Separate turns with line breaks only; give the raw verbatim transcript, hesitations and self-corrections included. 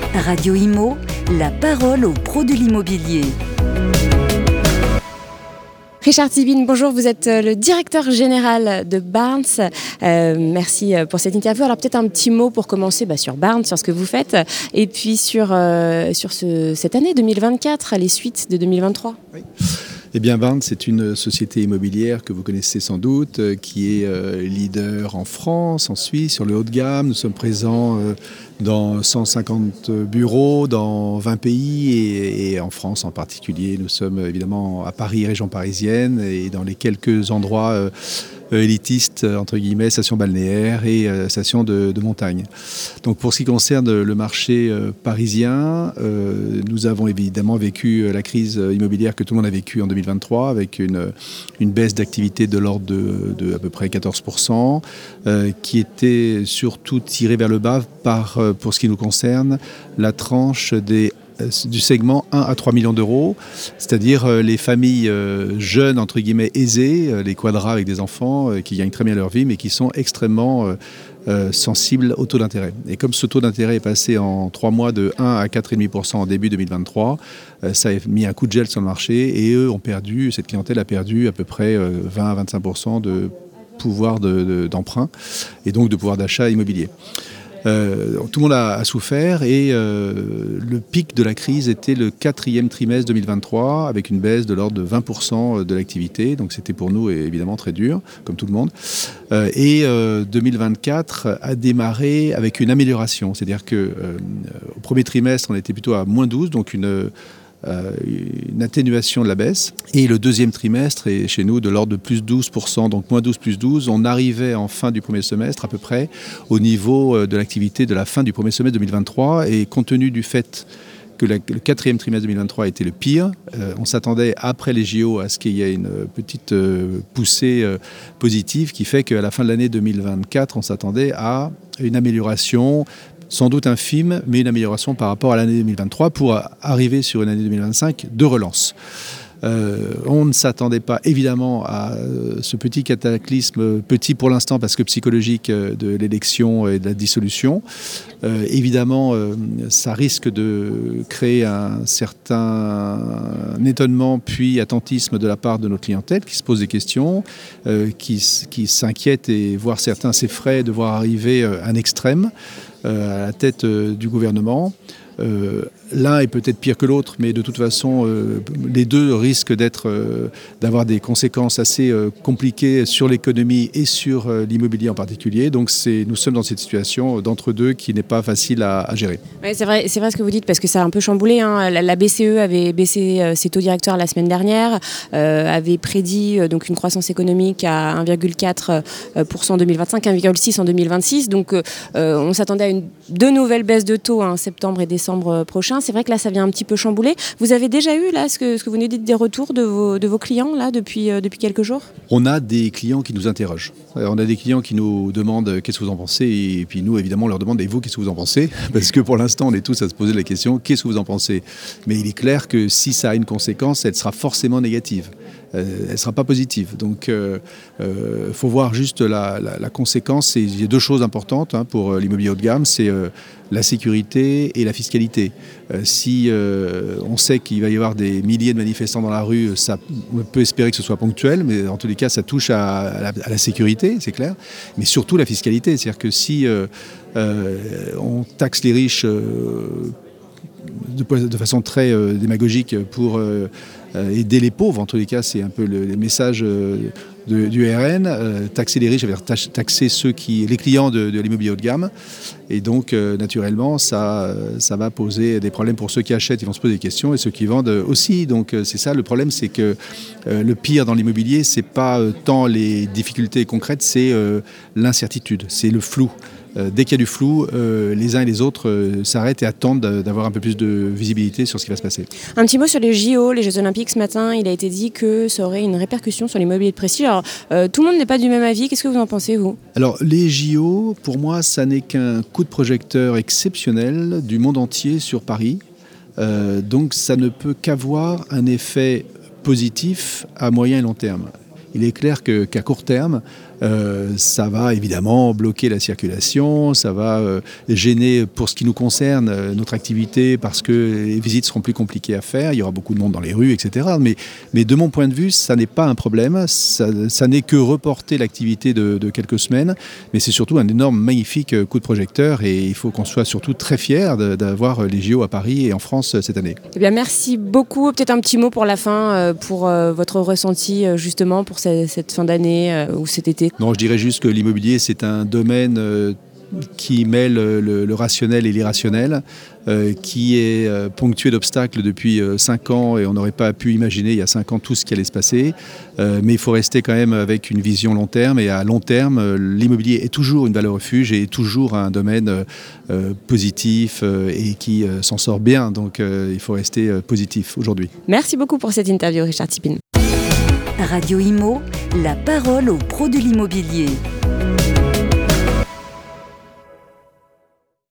Radio Imo, la parole aux pros de l'immobilier.
Richard Thibin, bonjour, vous êtes le directeur général de Barnes. Euh, merci pour cette interview. Alors peut-être un petit mot pour commencer bah, sur Barnes, sur ce que vous faites, et puis sur, euh, sur ce, cette année deux mille vingt-quatre, les suites de deux mille vingt-trois.
Oui. Eh bien, Barnes, c'est une société immobilière que vous connaissez sans doute, euh, qui est euh, leader en France, en Suisse, sur le haut de gamme. Nous sommes présents euh, dans cent cinquante bureaux, dans vingt pays et, et en France en particulier. Nous sommes évidemment à Paris, région parisienne, et dans les quelques endroits euh, élitistes, entre guillemets, stations balnéaires et euh, stations de, de montagne. Donc pour ce qui concerne le marché euh, parisien, euh, nous avons évidemment vécu la crise immobilière que tout le monde a vécue en deux mille vingt-trois, avec une, une baisse d'activité de l'ordre de, de à peu près quatorze pour cent, euh, qui était surtout tirée vers le bas par, euh, pour ce qui nous concerne, la tranche des du segment un à trois millions d'euros, c'est-à-dire euh, les familles euh, jeunes, entre guillemets, aisées, euh, les quadras avec des enfants euh, qui gagnent très bien leur vie, mais qui sont extrêmement euh, euh, sensibles au taux d'intérêt. Et comme ce taux d'intérêt est passé en trois mois de un à quatre virgule cinq pour cent en début deux mille vingt-trois, euh, ça a mis un coup de gel sur le marché et eux ont perdu, cette clientèle a perdu à peu près euh, vingt à vingt-cinq pour cent de pouvoir de, de, d'emprunt et donc de pouvoir d'achat immobilier. Euh, tout le monde a, a souffert et euh, le pic de la crise était le quatrième trimestre deux mille vingt-trois avec une baisse de l'ordre de vingt pour cent de l'activité. Donc c'était pour nous évidemment très dur, comme tout le monde. Euh, et euh, deux mille vingt-quatre a démarré avec une amélioration. C'est-à-dire qu'au euh, premier trimestre, on était plutôt à moins douze, donc une... Euh, une atténuation de la baisse. Et le deuxième trimestre est chez nous de l'ordre de plus douze pour cent, donc moins douze plus douze. On arrivait en fin du premier semestre à peu près au niveau de l'activité de la fin du premier semestre deux mille vingt-trois. Et compte tenu du fait que la, le quatrième trimestre deux mille vingt-trois était le pire, euh, on s'attendait après les J O à ce qu'il y ait une petite euh, poussée euh, positive qui fait qu'à la fin de l'année deux mille vingt-quatre, on s'attendait à une amélioration sans doute infime, mais une amélioration par rapport à l'année deux mille vingt-trois pour arriver sur une année deux mille vingt-cinq de relance. Euh, on ne s'attendait pas évidemment à euh, ce petit cataclysme, petit pour l'instant parce que psychologique, euh, de l'élection et de la dissolution. Euh, évidemment, euh, ça risque de créer un certain étonnement puis attentisme de la part de notre clientèle qui se pose des questions, euh, qui, qui s'inquiète et voire certains s'effraient de voir arriver euh, un extrême euh, à la tête euh, du gouvernement. Euh, l'un est peut-être pire que l'autre, mais de toute façon, euh, les deux risquent d'être, euh, d'avoir des conséquences assez euh, compliquées sur l'économie et sur euh, l'immobilier en particulier. Donc c'est, nous sommes dans cette situation d'entre-deux qui n'est pas facile à, à gérer.
Ouais, c'est vrai, c'est vrai ce que vous dites, parce que ça a un peu chamboulé. Hein. La, la B C E avait baissé euh, ses taux directeurs la semaine dernière, euh, avait prédit euh, donc une croissance économique à un virgule quatre pour cent en deux mille vingt-cinq, un virgule six pour cent en deux mille vingt-six. Donc euh, on s'attendait à une, deux nouvelles baisses de taux, hein, septembre et décembre prochain. C'est vrai que là, ça vient un petit peu chambouler. Vous avez déjà eu, là, ce que, ce que vous nous dites, des retours de vos, de vos clients, là, depuis, euh, depuis quelques jours ?
On a des clients qui nous interrogent. On a des clients qui nous demandent qu'est-ce que vous en pensez, et puis nous, évidemment, on leur demande, et vous, qu'est-ce que vous en pensez ? Parce que pour l'instant, on est tous à se poser la question, qu'est-ce que vous en pensez ? Mais il est clair que si ça a une conséquence, elle sera forcément négative. Euh, elle ne sera pas positive. Donc, il euh, euh, faut voir juste la, la, la conséquence. Et il y a deux choses importantes hein, pour l'immobilier haut de gamme, c'est euh, la sécurité et la fiscalité. Euh, si euh, on sait qu'il va y avoir des milliers de manifestants dans la rue, ça, on peut espérer que ce soit ponctuel, mais en tous les cas, ça touche à, à, la, à la sécurité, c'est clair, mais surtout la fiscalité. C'est-à-dire que si euh, euh, on taxe les riches euh, de, de façon très euh, démagogique pour euh, aider les pauvres, en tous les cas, c'est un peu le, le message euh, de, du R N. Euh, taxer les riches, ça veut dire taxer ceux qui, les clients de, de l'immobilier haut de gamme. Et donc, euh, naturellement, ça, ça va poser des problèmes pour ceux qui achètent, ils vont se poser des questions, et ceux qui vendent aussi. Donc, euh, c'est ça, le problème, c'est que euh, le pire dans l'immobilier, c'est pas euh, tant les difficultés concrètes, c'est euh, l'incertitude, c'est le flou. Euh, dès qu'il y a du flou, euh, les uns et les autres euh, s'arrêtent et attendent d'avoir un peu plus de visibilité sur ce qui va se passer.
Un petit mot sur les J O, les Jeux Olympiques ce matin. Il a été dit que ça aurait une répercussion sur l'immobilier de prestige. Alors, euh, tout le monde n'est pas du même avis. Qu'est-ce que vous en pensez, vous ?
Alors, les J O, pour moi, ça n'est qu'un coup de projecteur exceptionnel du monde entier sur Paris. Euh, donc, ça ne peut qu'avoir un effet positif à moyen et long terme. Il est clair que, qu'à court terme, Euh, ça va évidemment bloquer la circulation, ça va euh, gêner pour ce qui nous concerne euh, notre activité parce que les visites seront plus compliquées à faire, il y aura beaucoup de monde dans les rues, et cetera. Mais, mais de mon point de vue, ça n'est pas un problème, ça, ça n'est que reporter l'activité de, de quelques semaines, mais c'est surtout un énorme, magnifique coup de projecteur et il faut qu'on soit surtout très fiers d'avoir les J O à Paris et en France cette année.
Eh bien, merci beaucoup. Peut-être un petit mot pour la fin, pour votre ressenti justement pour cette fin d'année ou cet été.
Non, je dirais juste que l'immobilier, c'est un domaine euh, qui mêle le, le rationnel et l'irrationnel, euh, qui est euh, ponctué d'obstacles depuis euh, cinq ans et on n'aurait pas pu imaginer il y a cinq ans tout ce qui allait se passer. Euh, mais il faut rester quand même avec une vision long terme et à long terme, euh, l'immobilier est toujours une valeur refuge et est toujours un domaine euh, positif euh, et qui euh, s'en sort bien. Donc euh, il faut rester euh, positif aujourd'hui.
Merci beaucoup pour cette interview, Richard Tipin.
Radio Imo, la parole aux pros de l'immobilier.